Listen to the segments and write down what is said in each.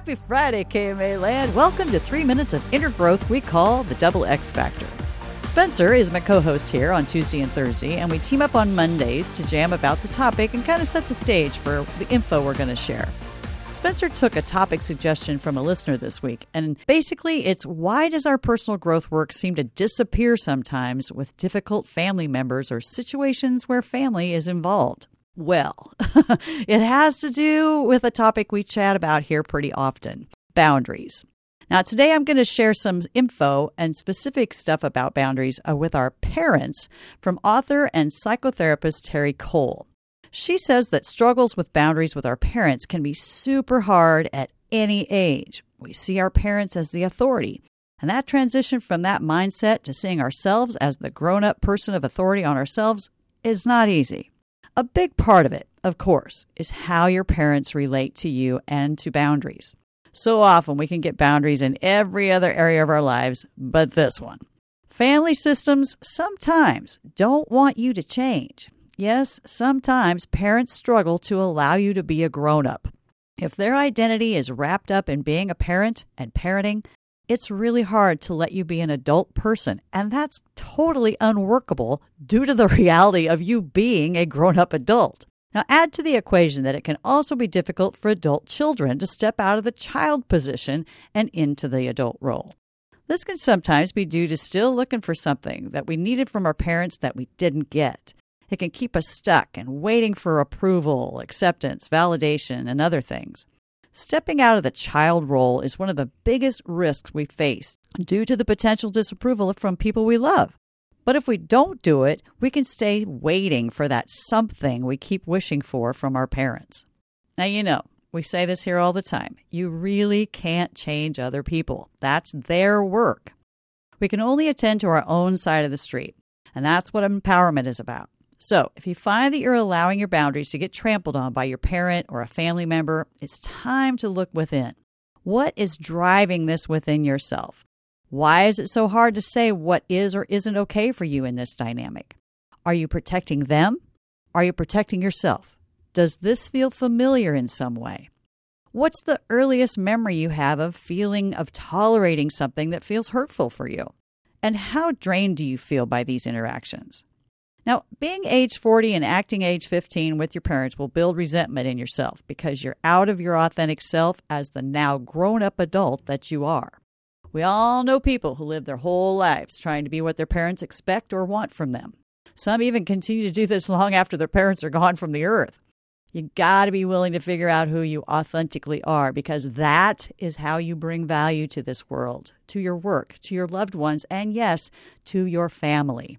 Happy Friday, KMA Land. Welcome to 3 minutes of inner growth we call the Double X Factor. Spencer is my co-host here on Tuesday and Thursday, and we team up on Mondays to jam about the topic and kind of set the stage for the info we're going to share. Spencer took a topic suggestion from a listener this week, and basically it's why does our personal growth work seem to disappear sometimes with difficult family members or situations where family is involved? Well, it has to do with a topic we chat about here pretty often, boundaries. Now, today I'm going to share some info and specific stuff about boundaries with our parents from author and psychotherapist Terry Cole. She says that struggles with boundaries with our parents can be super hard at any age. We see our parents as the authority, and that transition from that mindset to seeing ourselves as the grown-up person of authority on ourselves is not easy. A big part of it, of course, is how your parents relate to you and to boundaries. So often we can get boundaries in every other area of our lives, but this one. Family systems sometimes don't want you to change. Yes, sometimes parents struggle to allow you to be a grown-up. If their identity is wrapped up in being a parent and parenting, it's really hard to let you be an adult person, and that's totally unworkable due to the reality of you being a grown-up adult. Now, add to the equation that it can also be difficult for adult children to step out of the child position and into the adult role. This can sometimes be due to still looking for something that we needed from our parents that we didn't get. It can keep us stuck and waiting for approval, acceptance, validation, and other things. Stepping out of the child role is one of the biggest risks we face due to the potential disapproval from people we love. But if we don't do it, we can stay waiting for that something we keep wishing for from our parents. Now, you know, we say this here all the time. You really can't change other people. That's their work. We can only attend to our own side of the street, and that's what empowerment is about. So, if you find that you're allowing your boundaries to get trampled on by your parent or a family member, it's time to look within. What is driving this within yourself? Why is it so hard to say what is or isn't okay for you in this dynamic? Are you protecting them? Are you protecting yourself? Does this feel familiar in some way? What's the earliest memory you have of tolerating something that feels hurtful for you? And how drained do you feel by these interactions? Now, being age 40 and acting age 15 with your parents will build resentment in yourself because you're out of your authentic self as the now grown-up adult that you are. We all know people who live their whole lives trying to be what their parents expect or want from them. Some even continue to do this long after their parents are gone from the earth. You got to be willing to figure out who you authentically are because that is how you bring value to this world, to your work, to your loved ones, and yes, to your family.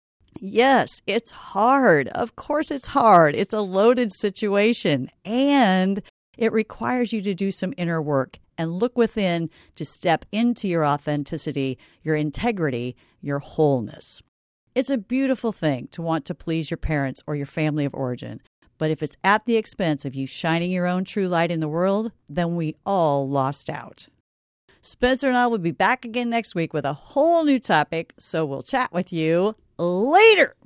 Yes, it's hard. Of course it's hard. It's a loaded situation, and it requires you to do some inner work and look within to step into your authenticity, your integrity, your wholeness. It's a beautiful thing to want to please your parents or your family of origin, but if it's at the expense of you shining your own true light in the world, then we all lost out. Spencer and I will be back again next week with a whole new topic, so we'll chat with you later.